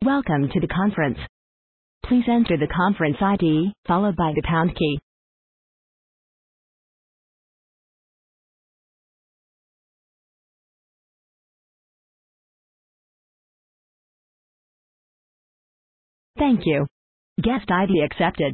Welcome to the conference. Please enter the conference ID, followed by the pound key. Thank you. Guest ID accepted.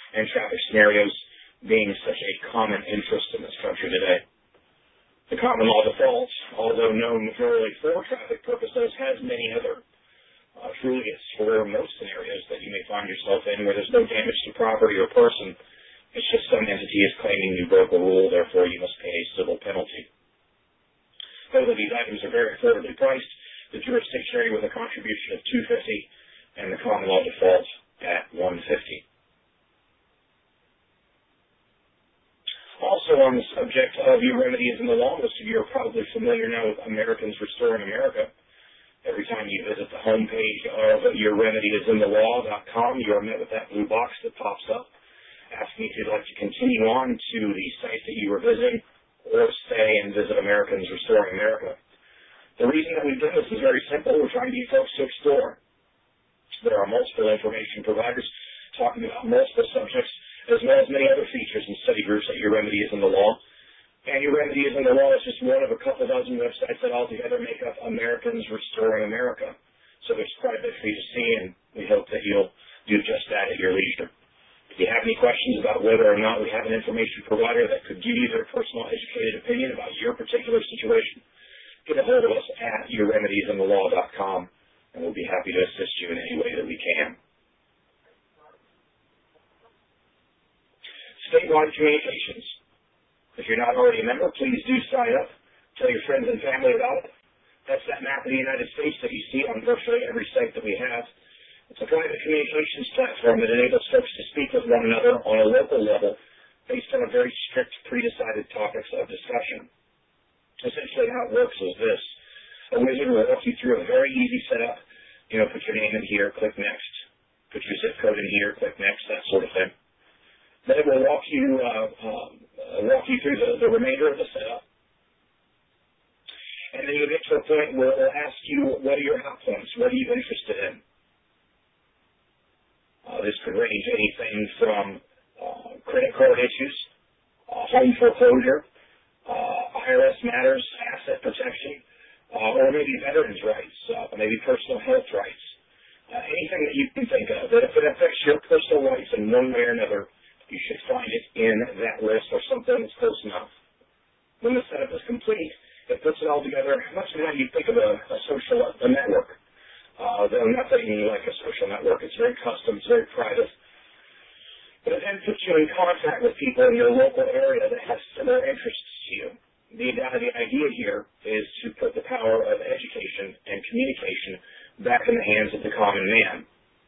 and traffic scenarios being such a common interest in this country today. The common law default, although known purely for traffic purposes, has many other truly it's for most scenarios that you may find yourself in where there's no damage to property or person. It's just some entity is claiming you broke a rule, therefore you must pay a civil penalty. Both of these items are very affordably priced. The jurisdiction area with a contribution of $250 and the common law default at $150. Also on the subject of your remedies in the law, most of you are probably familiar now with Americans Restoring America. Every time you visit the homepage of yourremediesinthelaw.com, you are met with that blue box that pops up, asking if you'd like to continue on to the site that you were visiting, or stay and visit Americans Restoring America. The reason that we've done this is very simple. We're trying to get folks to explore. There are multiple information providers talking about multiple subjects, as well as many other features and study groups at Your Remedy is in the Law. And Your Remedy is in the Law is just one of a couple dozen websites that altogether make up Americans Restoring America. So there's quite a bit for you to see, and we hope that you'll do just that at your leisure. If you have any questions about whether or not we have an information provider that could give you their personal educated opinion about your particular situation, get a hold of us at yourremediesinthelaw.com, and we'll be happy to assist you in any way that we can. Statewide communications. If you're not already a member, please do sign up. Tell your friends and family about it. That's that map of the United States that you see on virtually every site that we have. It's a private communications platform that enables folks to speak with one another on a local level based on a very strict, pre-decided topics of discussion. Essentially how it works is this. A wizard will walk you through a very easy setup. Put your name in here, click next. Put your zip code in here, click next, that sort of thing. Then it will walk you through the remainder of the setup. And then you'll get to a point where it will ask you, what are your hot points? What are you interested in? This could range anything from credit card issues, home foreclosure, IRS matters, asset protection, or maybe veterans' rights, maybe personal health rights. Anything that you can think of that if it affects your personal rights in one way or another, you should find it in that list or something that's close enough. When the setup is complete, it puts it all together much how you think of a social network. Though nothing like a social network. It's very custom, it's very private. But it then puts you in contact with people in your local area that have similar interests to you. The idea here is to put the power of education and communication back in the hands of the common man.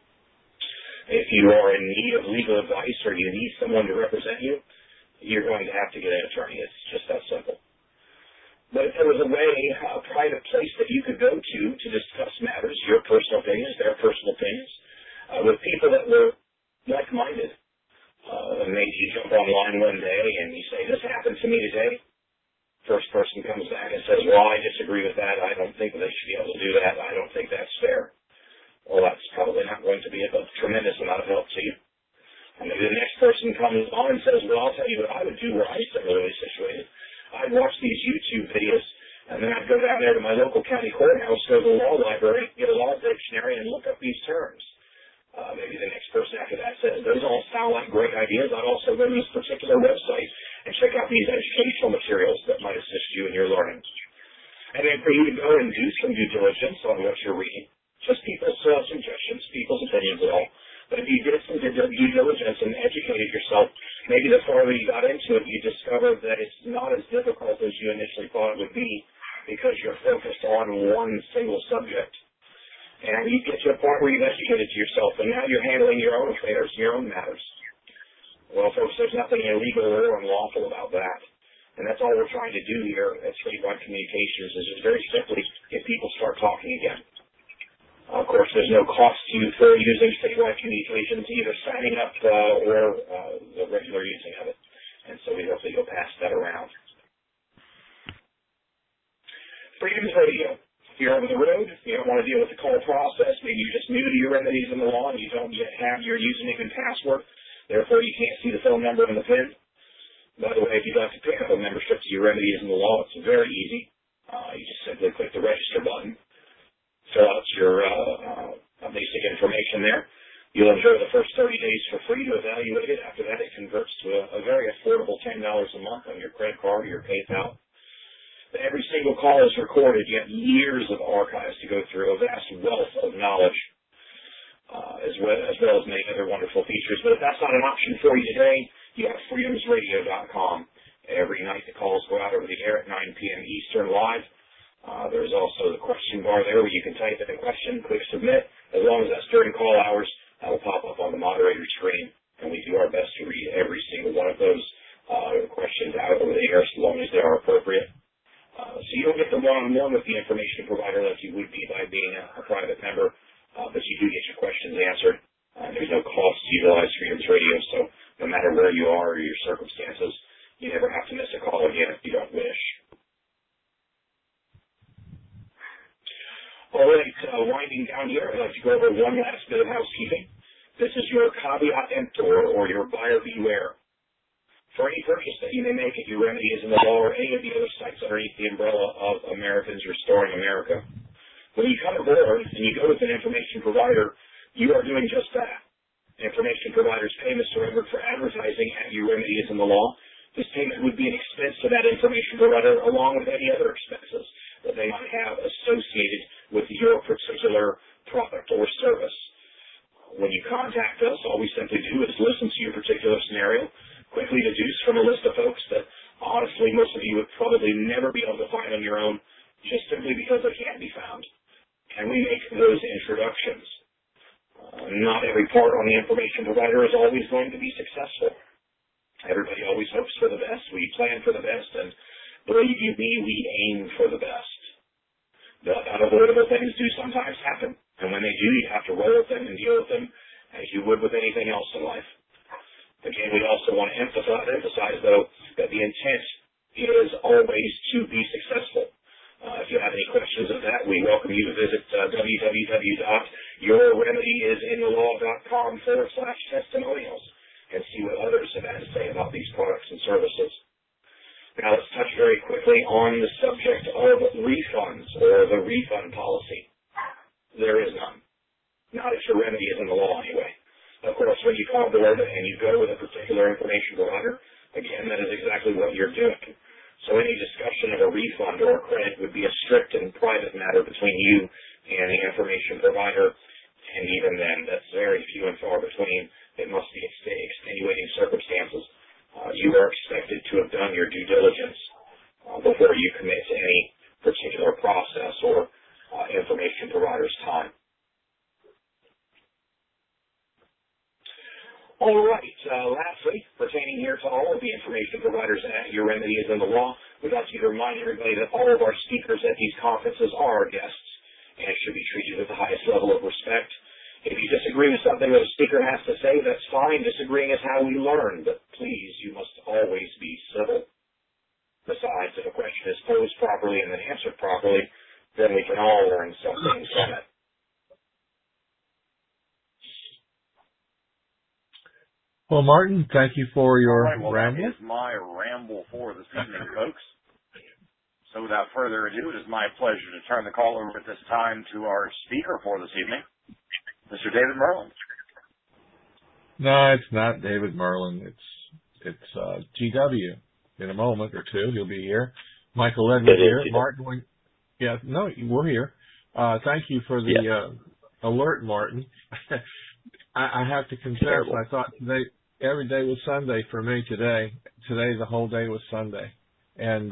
If you are in need of legal advice or you need someone to represent you, you're going to have to get an attorney. It's just that simple. But if there was a way, a private place that you could go to discuss matters, your personal opinions, their personal opinions, with people that were like-minded, maybe you jump online one day and you say, this happened to me today. First person comes back and says, well, I disagree with that. I don't think they should be able to do that. I don't think that's fair. Well, that's probably not going to be of a tremendous amount of help to you. And maybe the next person comes on and says, well, I'll tell you what I would do were I similarly situated. I'd watch these YouTube videos, and then I'd go down there to my local county courthouse, go to the law library, get a law dictionary, and look up these terms. Maybe the next person after that says, those all sound like great ideas. I'd also go to this particular website and check out these educational materials that might assist you in your learning. And then for you to go and do some due diligence on what you're reading. Just people's suggestions, people's opinions at all. But if you did some due diligence and educated yourself, maybe the farther you got into it, you discovered that it's not as difficult as you initially thought it would be because you're focused on one single subject. And you get to a point where you've educated yourself, and now you're handling your own affairs, your own matters. Well, folks, there's nothing illegal or unlawful about that. And that's all we're trying to do here at Statewide Communications is just very simply get people start talking again. Of course, there's no cost to you for using Statewide Communications, either signing up or the regular using of it. And so we hope that you'll pass that around. Freedoms Radio. If you're over the road, if you don't want to deal with the call process, maybe you're just new to Your Remedies in the Law and you don't yet have your username and password, therefore you can't see the phone number and the PIN. By the way, if you'd like to pick up a membership to Your Remedies in the Law, it's very easy. You just simply click the register button. Fill out your basic information there. You'll enjoy the first 30 days for free to evaluate it. After that, it converts to a very affordable $10 a month on your credit card or your PayPal. Every single call is recorded. You have years of archives to go through, a vast wealth of knowledge, as well as many other wonderful features. But if that's not an option for you today, you have freedomsradio.com. Every night the calls go out over the air at 9 p.m. Eastern live. There's also the question bar there where you can type in a question, click submit. As long as that's during call hours, that will pop up on the moderator screen, and we do our best to read every single one of those questions out over the air as long as they are appropriate. So you don't get the one-on-one with the information provider like you would be by being a private member, but you do get your questions answered. There's no cost to utilize Freedom's Radio, so no matter where you are or your circumstances, you never have to miss a call again if you don't wish. All right, winding down here, I'd like to go over one last bit of housekeeping. This is your caveat emptor, or your buyer beware. For any purchase that you may make at Your Remedy Is in the Law or any of the other sites underneath the umbrella of Americans Restoring America, when you come aboard and you go with an information provider, you are doing just that. Information provider's payments surrendered for advertising at Your Remedy Is in the Law. This payment would be an expense to that information provider along with any other expenses that they might have associated with your particular product or service. When you contact us, all we simply do is listen to your particular scenario, quickly deduce from a list of folks that honestly most of you would probably never be able to find on your own just simply because they can't be found. And we make those introductions. Not every part on the information provider is always going to be successful. Everybody always hopes for the best. We plan for the best, and believe you me, we aim for the best. The unavoidable things do sometimes happen, and when they do, you have to roll with them and deal with them as you would with anything else in life. Again, we also want to emphasize, though, that the intent is always to be successful. If you have any questions of that, we welcome you to visit www.yourremedyisinthelelaw.com/testimonials and see what others have had to say about these products and services. Now, let's touch very quickly on the subject of refunds, or the refund policy. There is none. Not if Your Remedy Is in the Law, anyway. Of course, when you come aboard and you go with a particular information provider, again, that is exactly what you're doing. So any discussion of a refund or a credit would be a strict and private matter between you and the information provider, and even then, that's very few and far between. It must be extenuating circumstances. You are expected to have done your due diligence before you commit to any particular process or information provider's time. All right. Lastly, pertaining here to all of the information providers at Your Remedy Is in the Law, we'd like to remind everybody that all of our speakers at these conferences are our guests and should be treated with the highest level of respect. If you disagree with something that a speaker has to say, that's fine. Disagreeing is how we learn, but please, you must always be civil. Besides, if a question is posed properly and then answered properly, then we can all learn something from it. Well, Martin, thank you for your ramble. That is my ramble for this evening, folks. So without further ado, it is my pleasure to turn the call over at this time to our speaker for this evening, Mr. David Merlin. No, it's not David Merlin. It's GW. In a moment or two, he'll be here. Michael Edwards here. Martin, we're here. Thank you for the alert, Martin. I have to confess, I thought every day was Sunday for me today. Today, the whole day was Sunday. And,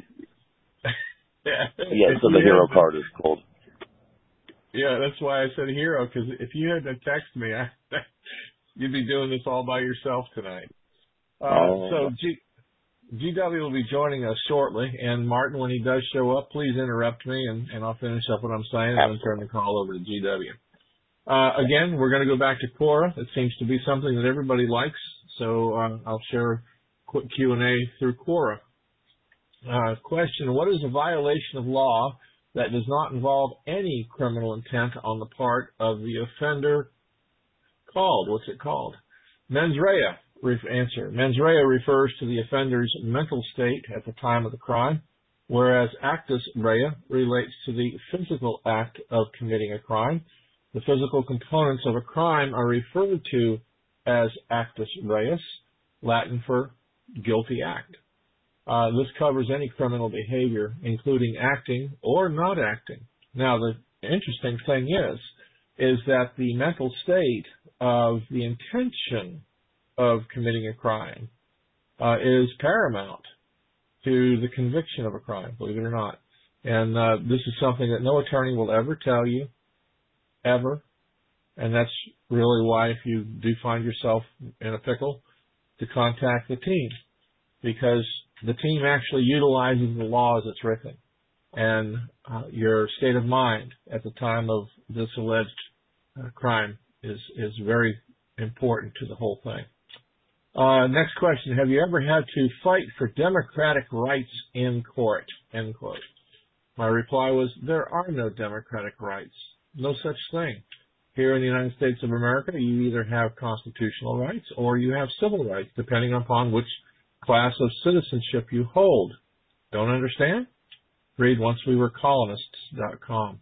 so the hero card is cold. Yeah, that's why I said hero, because if you had to text me, you'd be doing this all by yourself tonight. So GW will be joining us shortly, and Martin, when he does show up, please interrupt me, and I'll finish up what I'm saying, and then turn the call over to GW. Again, we're going to go back to Quora. It seems to be something that everybody likes, so I'll share a quick Q&A through Quora. Question, what is a violation of law that does not involve any criminal intent on the part of the offender called? What's it called? Mens rea. Answer. Mens rea refers to the offender's mental state at the time of the crime, whereas actus rea relates to the physical act of committing a crime. The physical components of a crime are referred to as actus reus, Latin for guilty act. This covers any criminal behavior, including acting or not acting. Now, the interesting thing is that the mental state of the intention of committing a crime is paramount to the conviction of a crime, believe it or not. And this is something that no attorney will ever tell you, ever. And that's really why, if you do find yourself in a pickle, to contact the team, because the team actually utilizes the law as it's written. And your state of mind at the time of this alleged crime is very important to the whole thing. Next question. Have you ever had to fight for democratic rights in court? End quote. My reply was, there are no democratic rights. No such thing. Here in the United States of America, you either have constitutional rights or you have civil rights, depending upon which class of citizenship you hold. Don't understand? Read oncewewerecolonists.com.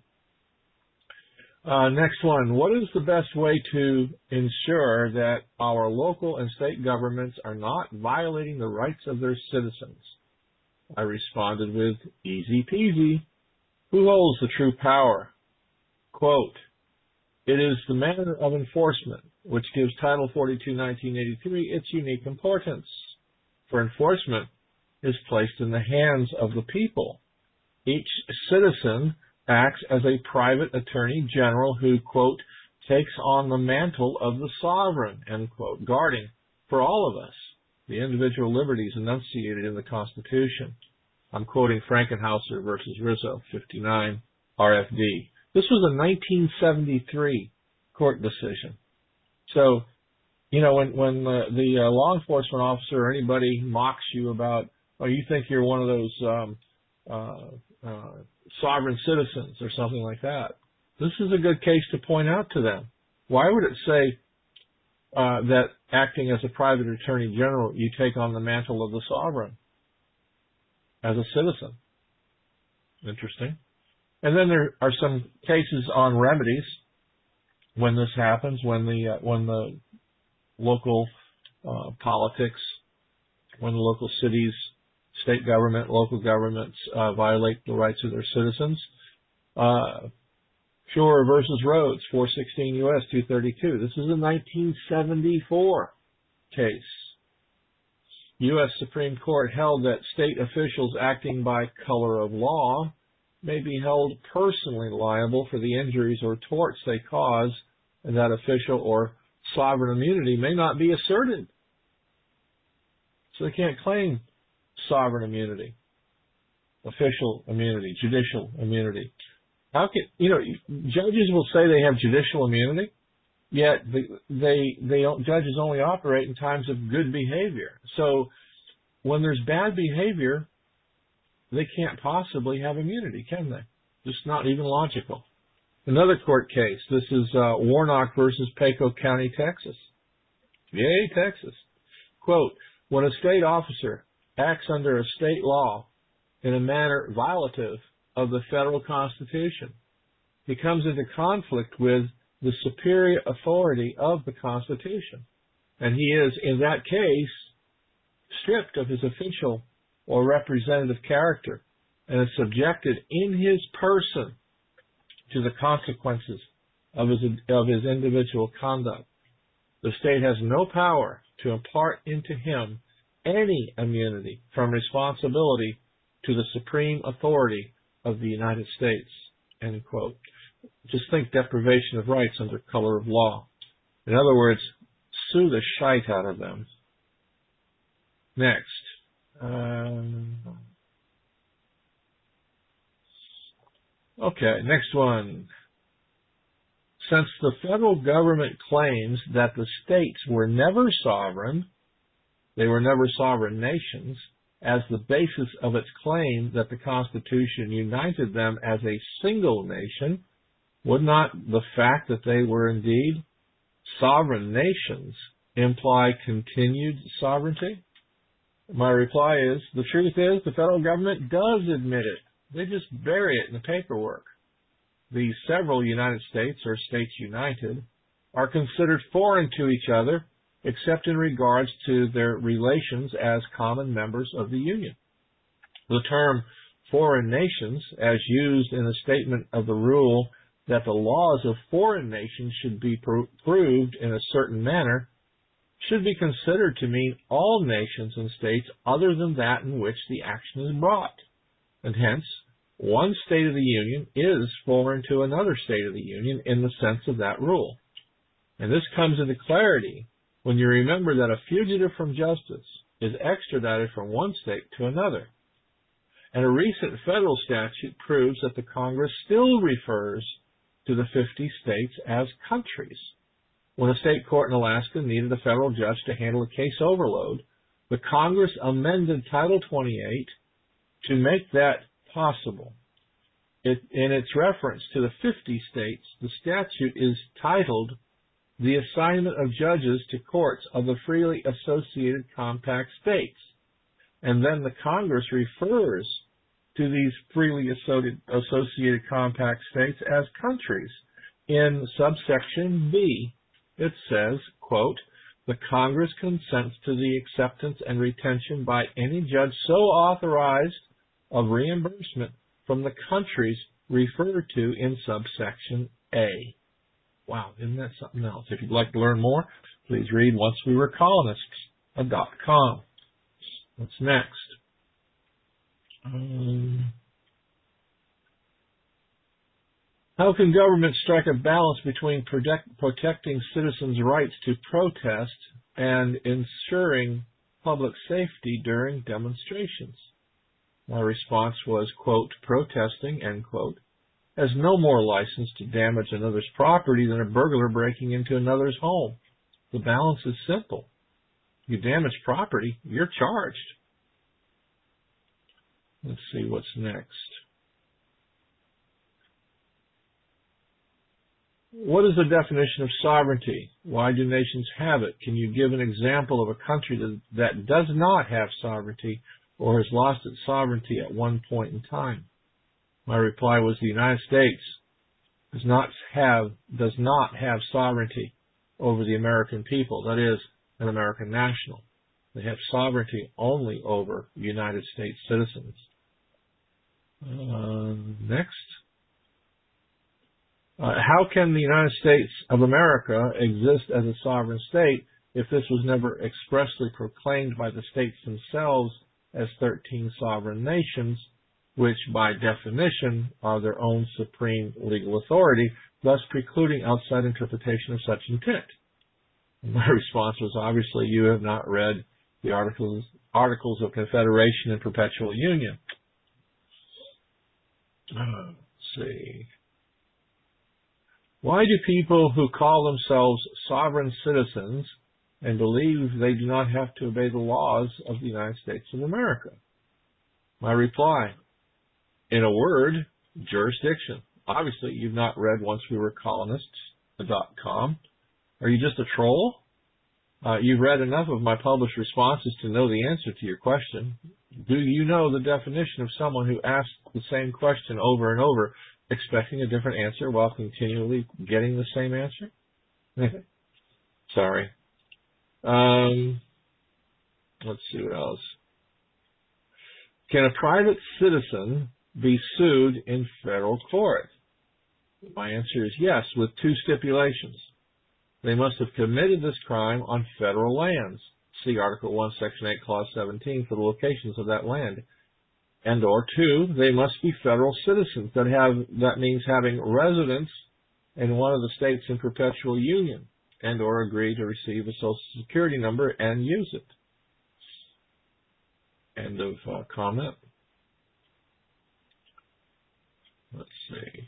Next one. What is the best way to ensure that our local and state governments are not violating the rights of their citizens? I responded with, easy peasy. Who holds the true power? Quote, it is the manner of enforcement, which gives Title 42, 1983 its unique importance. For enforcement is placed in the hands of the people. Each citizen acts as a private attorney general who, quote, takes on the mantle of the sovereign, end quote, guarding for all of us the individual liberties enunciated in the Constitution. I'm quoting Frankenhauser versus Rizzo, 59 RFD. This was a 1973 court decision. So, you know, when the law enforcement officer or anybody mocks you about, oh, you think you're one of those sovereign citizens or something like that, this is a good case to point out to them. Why would it say that acting as a private attorney general, you take on the mantle of the sovereign as a citizen? Interesting. And then there are some cases on remedies when this happens, when the local politics, when the local cities, state government, local governments violate the rights of their citizens. Shore versus Rhodes, 416 U.S. 232. This is a 1974 case. U.S. Supreme Court held that state officials acting by color of law may be held personally liable for the injuries or torts they cause, and that official or sovereign immunity may not be asserted. So they can't claim sovereign immunity, official immunity, judicial immunity. How can, judges will say they have judicial immunity, yet judges only operate in times of good behavior. So when there's bad behavior, they can't possibly have immunity, can they? Just not even logical. Another court case. This is Warnock versus Pecos County, Texas. Yay, Texas. Quote, when a state officer acts under a state law in a manner violative of the federal Constitution, he comes into conflict with the superior authority of the Constitution. And he is, in that case, stripped of his official or representative character and is subjected in his person to the consequences of his individual conduct. The state has no power to impart into him any immunity from responsibility to the supreme authority of the United States, end quote. Just think deprivation of rights under color of law. In other words, sue the shite out of them. Next. Okay, next one. Since the federal government claims that the states were never sovereign, they were never sovereign nations, as the basis of its claim that the Constitution united them as a single nation, would not the fact that they were indeed sovereign nations imply continued sovereignty? My reply is, the truth is the federal government does admit it. They just bury it in the paperwork. the several United States or States United are considered foreign to each other except in regards to their relations as common members of the Union. The term foreign nations, as used in the statement of the rule that the laws of foreign nations should be proved in a certain manner, should be considered to mean all nations and states other than that in which the action is brought. And hence, one state of the Union is foreign to another state of the Union in the sense of that rule. And this comes into clarity when you remember that a fugitive from justice is extradited from one state to another. And a recent federal statute proves that the Congress still refers to the 50 states as countries. When a state court in Alaska needed a federal judge to handle a case overload, the Congress amended Title 28 to make that possible. In its reference to the 50 states, the statute is titled The Assignment of Judges to Courts of the Freely Associated Compact States. And then the Congress refers to these freely associated compact states as countries. In subsection B, it says, quote, the Congress consents to the acceptance and retention by any judge so authorized of reimbursement from the countries referred to in subsection A. Wow, isn't that something else? If you'd like to learn more, please read OnceWeWereColonists.com. What's next? How can government strike a balance between protecting citizens' rights to protest and ensuring public safety during demonstrations? My response was, quote, protesting, end quote, has no more license to damage another's property than a burglar breaking into another's home. The balance is simple. You damage property, you're charged. Let's see what's next. What is the definition of sovereignty? Why do nations have it? Can you give an example of a country that does not have sovereignty or has lost its sovereignty at one point in time? My reply was the United States does not have sovereignty over the American people, that is, an American national. They have sovereignty only over United States citizens. Next. How can the United States of America exist as a sovereign state if this was never expressly proclaimed by the states themselves as 13 sovereign nations, which by definition are their own supreme legal authority, thus precluding outside interpretation of such intent? And my response was, obviously, you have not read the Articles of Confederation and Perpetual Union. Let's see. Why do people who call themselves sovereign citizens and believe they do not have to obey the laws of the United States of America? My reply, in a word, jurisdiction. Obviously, you've not read OnceWeWereColonists.com. Are you just a troll? You've read enough of my published responses to know the answer to your question. Do you know the definition of someone who asks the same question over and over, expecting a different answer while continually getting the same answer? Sorry. Let's see what else. Can a private citizen be sued in federal court? My answer is yes, with two stipulations. They must have committed this crime on federal lands. See Article 1, Section 8, Clause 17 for the locations of that land. And or two, they must be federal citizens. That means having residence in one of the states in perpetual union and or agree to receive a Social Security number and use it. End of comment. Let's see.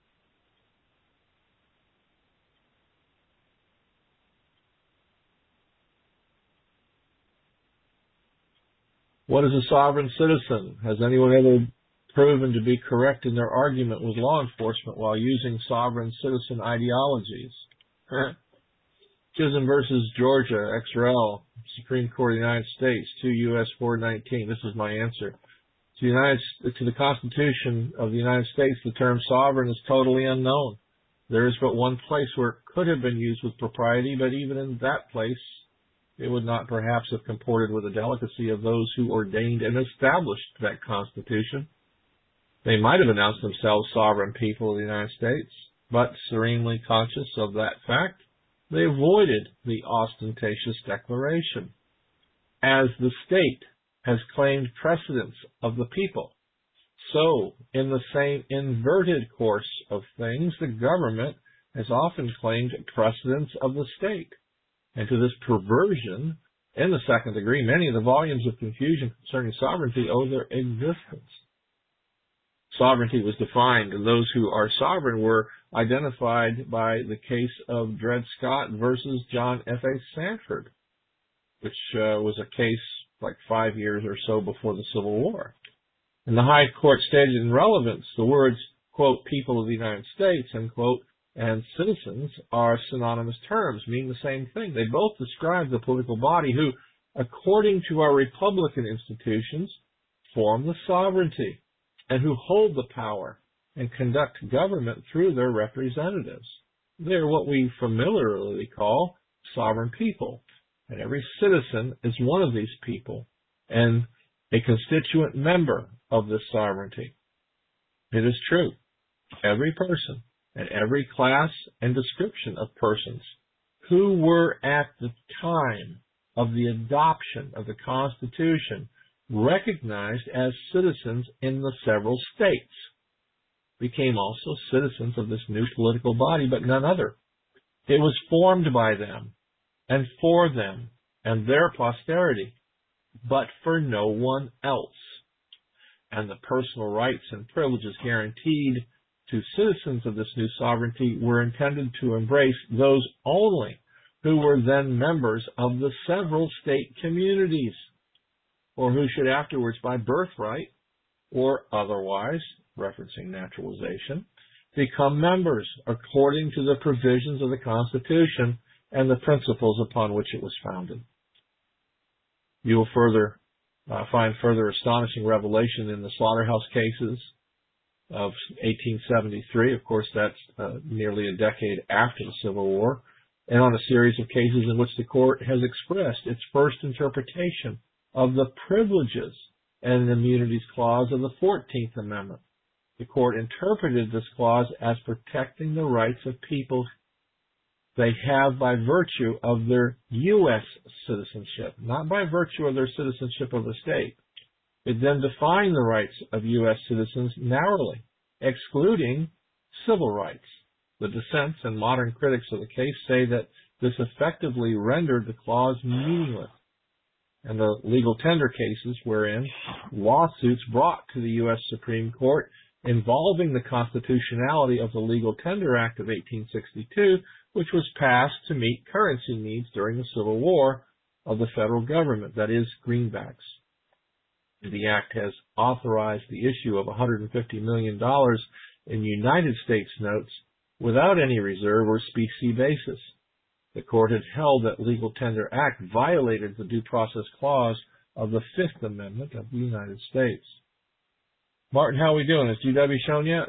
What is a sovereign citizen? Has anyone ever proven to be correct in their argument with law enforcement while using sovereign citizen ideologies? Chisholm versus Georgia, XRL, Supreme Court of the United States, 2 U.S. 419. This is my answer. To the Constitution of the United States, the term sovereign is totally unknown. There is but one place where it could have been used with propriety, but even in that place, it would not perhaps have comported with the delicacy of those who ordained and established that Constitution. They might have announced themselves sovereign people of the United States, but serenely conscious of that fact, they avoided the ostentatious declaration. As the state has claimed precedence of the people, so in the same inverted course of things, the government has often claimed precedence of the state. And to this perversion, in the second degree, many of the volumes of confusion concerning sovereignty owe their existence. Sovereignty was defined, and those who are sovereign were identified by the case of Dred Scott versus John F.A. Sanford, which was a case like 5 years or so before the Civil War. And the High Court stated in relevance the words, quote, people of the United States, end quote, and citizens are synonymous terms, meaning the same thing. They both describe the political body who, according to our republican institutions, form the sovereignty and who hold the power and conduct government through their representatives. They are what we familiarly call sovereign people, and every citizen is one of these people and a constituent member of this sovereignty. It is true. Every person and every class and description of persons who were at the time of the adoption of the Constitution recognized as citizens in the several states became also citizens of this new political body, but none other. It was formed by them and for them and their posterity, but for no one else. And the personal rights and privileges guaranteed to citizens of this new sovereignty were intended to embrace those only who were then members of the several state communities, or who should afterwards by birthright or otherwise, referencing naturalization, become members according to the provisions of the Constitution and the principles upon which it was founded. You will find further astonishing revelation in the slaughterhouse cases of 1873. Of course, that's nearly a decade after the Civil War, and on a series of cases in which the court has expressed its first interpretation of the privileges and immunities clause of the 14th Amendment. The court interpreted this clause as protecting the rights of people they have by virtue of their U.S. citizenship, not by virtue of their citizenship of the state. It then defined the rights of U.S. citizens narrowly, excluding civil rights. The dissents and modern critics of the case say that this effectively rendered the clause meaningless. And the legal tender cases wherein lawsuits brought to the U.S. Supreme Court involving the constitutionality of the Legal Tender Act of 1862, which was passed to meet currency needs during the Civil War of the federal government, that is, greenbacks. The act has authorized the issue of $150 million in United States notes without any reserve or specie basis. The court had held that Legal Tender Act violated the Due Process Clause of the Fifth Amendment of the United States. Martin, how are we doing? Has GW shown yet?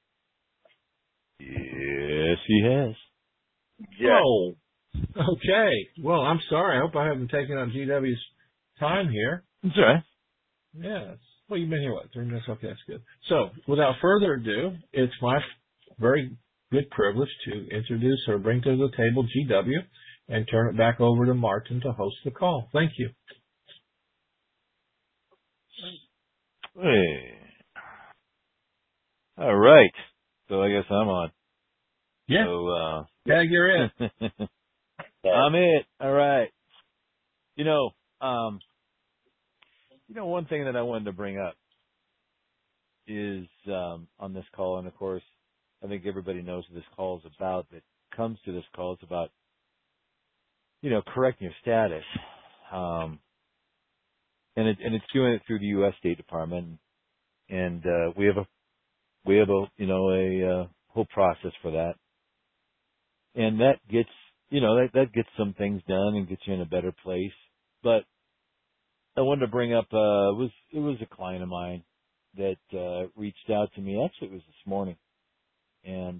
Yes, he has. Yeah. Oh, okay. Well, I'm sorry. I hope I haven't taken up GW's time here. That's all right. Yeah. Well, you've been here, 3 minutes? Okay, that's good. So, without further ado, it's my very good privilege to introduce or bring to the table GW and turn it back over to Martin to host the call. Thank you. Hey. All right. So I guess I'm on. Yeah. So, yeah, you're in. I'm it. All right. One thing that I wanted to bring up is on this call, and of course, I think everybody knows what this call is about. That comes to this call, it's about correcting your status, and it's doing it through the U.S. State Department, and we have a whole process for that, and that gets that gets some things done and gets you in a better place. But I wanted to bring up it was a client of mine that reached out to me. Actually, it was this morning, and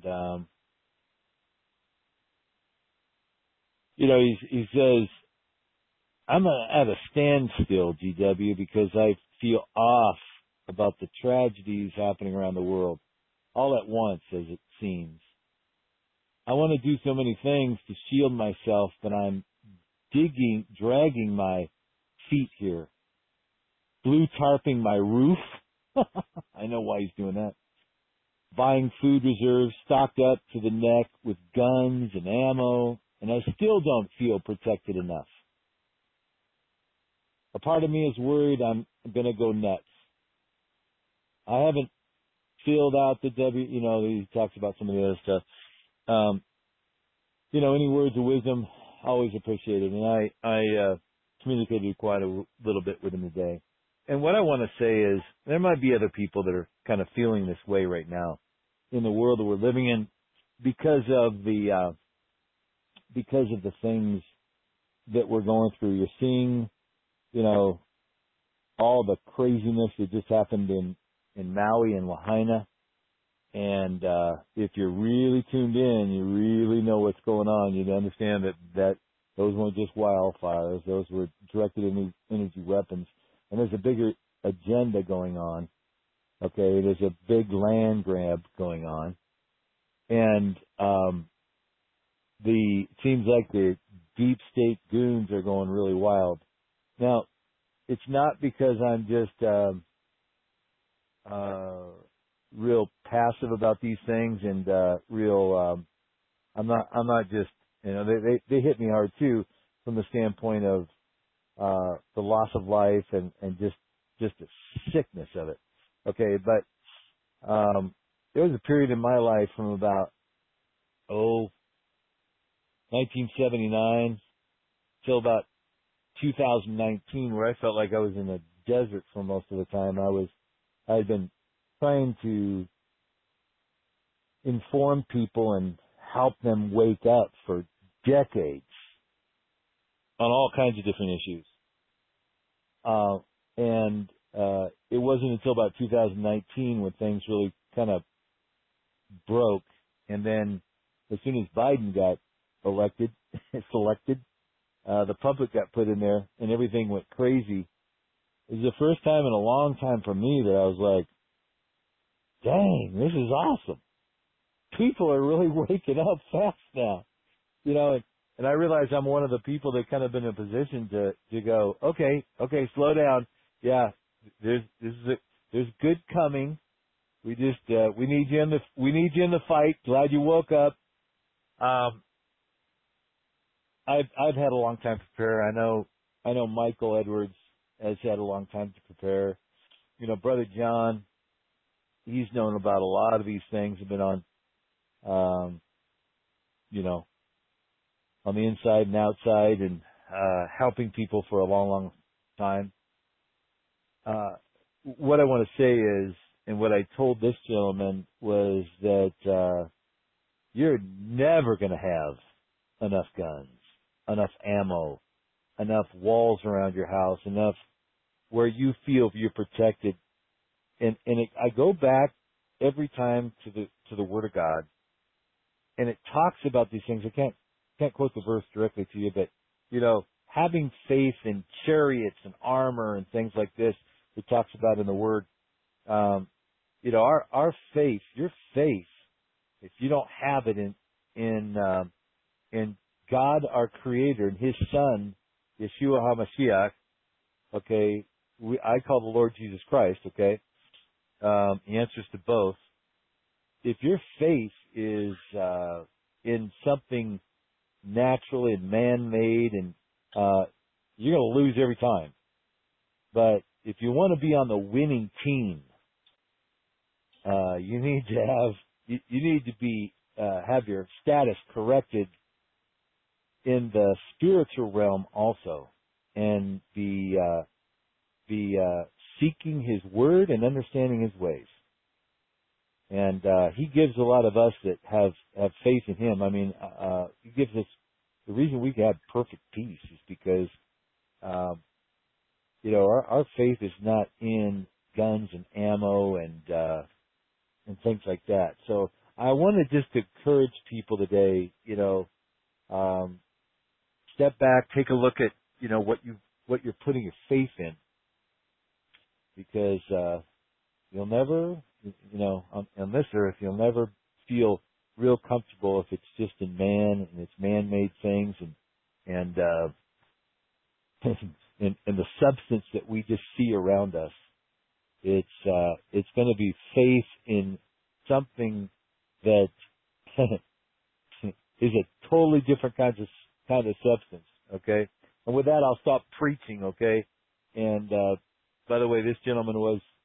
he says, "I'm at a standstill, GW, because I feel off about the tragedies happening around the world, all at once, as it seems. I want to do so many things to shield myself, but I'm dragging my feet here, blue tarping my roof." I know why he's doing that. "Buying food reserves, stocked up to the neck with guns and ammo, and I still don't feel protected enough. A part of me is worried I'm going to go nuts. I haven't filled out the he talks about some of the other stuff. Any words of wisdom, always appreciated. And I communicated quite a little bit with him today. And what I want to say is there might be other people that are kind of feeling this way right now in the world that we're living in because of the things that we're going through. You're seeing, all the craziness that just happened in Maui and Lahaina. And if you're really tuned in, you really know what's going on. You understand that those weren't just wildfires. Those were directed energy weapons. And there's a bigger agenda going on. Okay, there's a big land grab going on. And it seems like the deep state goons are going really wild. Now, it's not because I'm just real passive about these things and I'm not just they hit me hard too from the standpoint of the loss of life and just the sickness of it. Okay, but there was a period in my life from about 1979 till about 2019 where I felt like I was in a desert for most of the time. I had been trying to inform people and help them wake up for decades on all kinds of different issues. And it wasn't until about 2019 when things really kind of broke. And then as soon as Biden got selected, the public got put in there and everything went crazy. It was the first time in a long time for me that I was like, dang, this is awesome. People are really waking up fast now. And I realize I'm one of the people that kind of been in a position to go, okay, slow down. Yeah, there's good coming. We just we need you in the fight. Glad you woke up. I've had a long time to prepare. I know Michael Edwards has had a long time to prepare. Brother John, he's known about a lot of these things. Have been on, on the inside and outside and helping people for a long, long time. What I want to say is, and what I told this gentleman was that you're never going to have enough guns, enough ammo, enough walls around your house, enough where you feel you're protected. And I go back every time to the Word of God, and it talks about these things. I can't quote the verse directly to you, but having faith in chariots and armor and things like this, it talks about in the Word. Our faith, your faith, if you don't have it in God, our Creator, and His Son, Yeshua HaMashiach, okay, I call the Lord Jesus Christ, okay. He answers to both. If your faith is in something natural and man-made, and you're going to lose every time. But if you want to be on the winning team, you need to have your status corrected in the spiritual realm also, and be seeking His Word and understanding His ways. And He gives a lot of us that have faith in Him. I mean, He gives us the reason we have perfect peace is because our faith is not in guns and ammo and things like that. So I want to just encourage people today, step back, take a look at, what you're putting your faith in, because you'll never, on this earth, you'll never feel real comfortable if it's just in man and it's man-made things and the substance that we just see around us. It's going to be faith in something that is a totally different kind of substance. Okay, and with that, I'll stop preaching. Okay, and by the way, this gentleman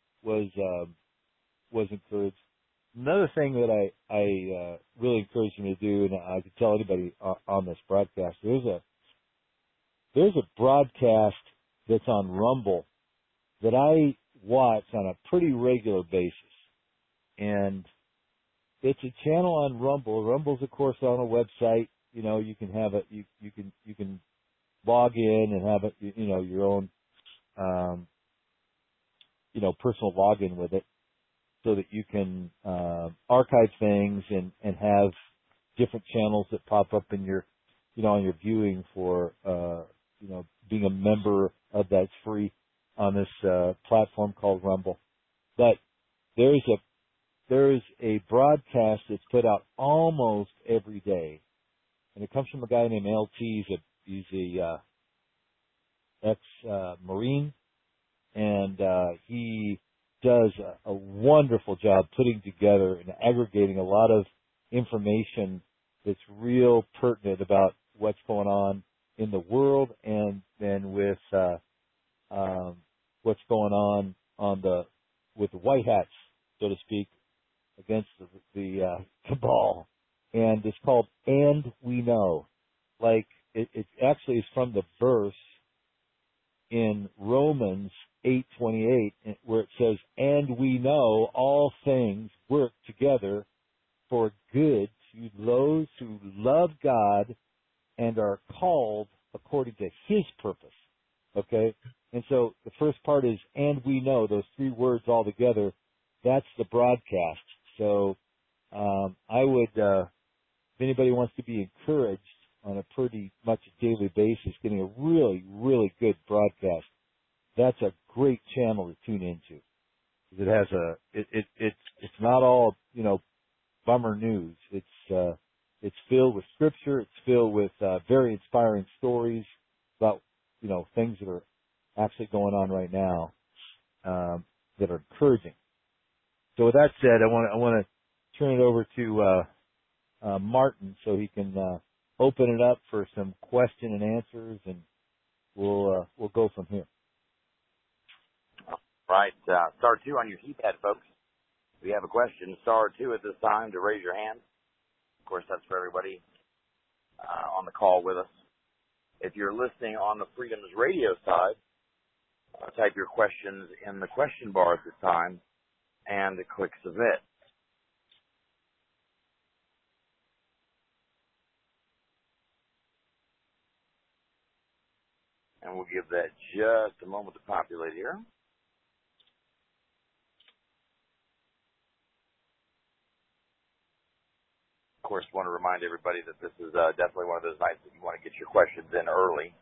was encouraged. Another thing that I really encourage him to do, and I could tell anybody on this broadcast, there's a broadcast that's on Rumble that I watch on a pretty regular basis, and it's a channel on Rumble. Rumble's, of course, on a website. You can have it. You can log in and have it. Your own personal login with it, so that you can archive things and have different channels that pop up in your on your viewing for being a member of that's free on this platform called Rumble. But there is a broadcast that's put out almost every day, and it comes from a guy named LT. He's a ex-Marine, and he does a wonderful job putting together and aggregating a lot of information that's real pertinent about what's going on in the world, and then with what's going on with the white hats, so to speak, against the cabal. And it's called "And We Know." Like it actually is from the verse in Romans 8:28, where it says, "And we know all things work together for good to those who love God and are called according to His purpose." Okay? And so the first part is, "And we know," those three words all together, that's the broadcast. So I would, if anybody wants to be encouraged on a pretty much daily basis, getting a really, really good broadcast, that's a great channel to tune into. It has it's not all, bummer news. It's filled with scripture. It's filled with very inspiring stories about, things that are actually going on right now that are encouraging. So with that said, I want to turn it over to Martin so he can open it up for some question and answers, and we'll go from here. Right. Star 2 on your keypad, folks. If you have a question, star 2 at this time to raise your hand. Of course, that's for everybody on the call with us. If you're listening on the Freedoms Radio side, type your questions in the question bar at this time and click submit. And we'll give that just a moment to populate here. Of course, want to remind everybody that this is definitely one of those nights that you want to get your questions in early.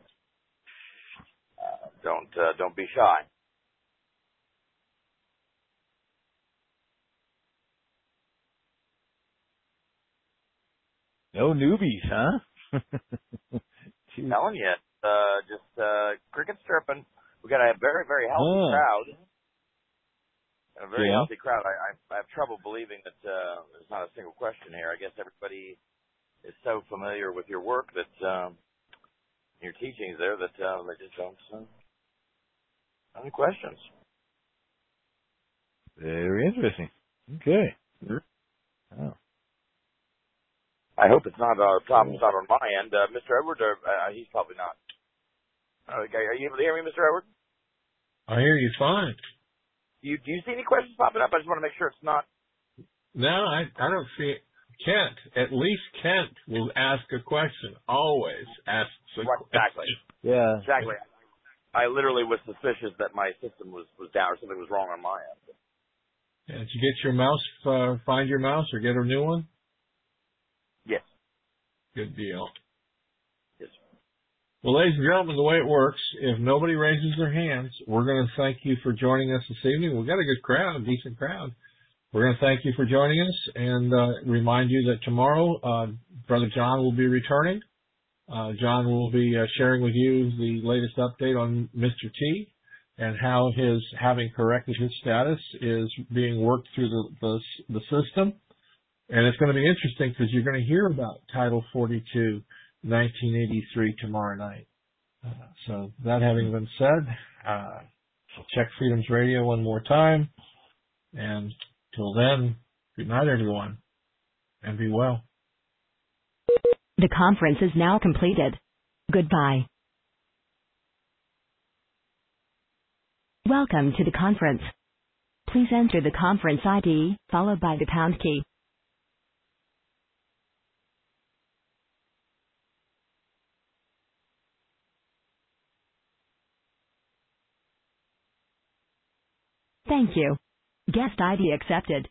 Don't be shy. No newbies, huh? Telling you, just crickets chirping. We got a very, very healthy crowd. A very healthy crowd. I have trouble believing that there's not a single question here. I guess everybody is so familiar with your work that your teachings there that they just don't have any questions. Very interesting. Okay. Mm-hmm. Oh. I hope it's not a problem not on my end. Mr. Edward, he's probably not. Okay, are you able to hear me, Mr. Edward? I hear you fine. Do you see any questions popping up? I just want to make sure it's not. No, I don't see it. Kent, at least Kent will ask a question. Always asks a question. Exactly. Yeah. Exactly. I literally was suspicious that my system was down or something was wrong on my end. Yeah, did you get your mouse, find your mouse or get a new one? Yes. Good deal. Yes. Well, ladies and gentlemen, the way it works, if nobody raises their hands, we're going to thank you for joining us this evening. We've got a good crowd, decent crowd. We're going to thank you for joining us and remind you that tomorrow, Brother John will be returning. John will be sharing with you the latest update on Mr. T and how his having corrected his status is being worked through the system. And it's going to be interesting because you're going to hear about Title 42, 1983 tomorrow night. So that having been said, check Freedom's Radio one more time. And till then, good night, everyone, and be well. The conference is now completed. Goodbye. Welcome to the conference. Please enter the conference ID, followed by the pound key. Thank you. Guest ID accepted.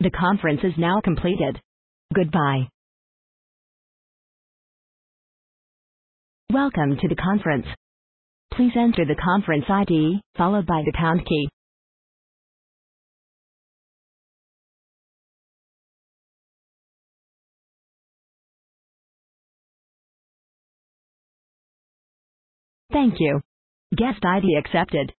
The conference is now completed. Goodbye. Welcome to the conference. Please enter the conference ID, followed by the pound key. Thank you. Guest ID accepted.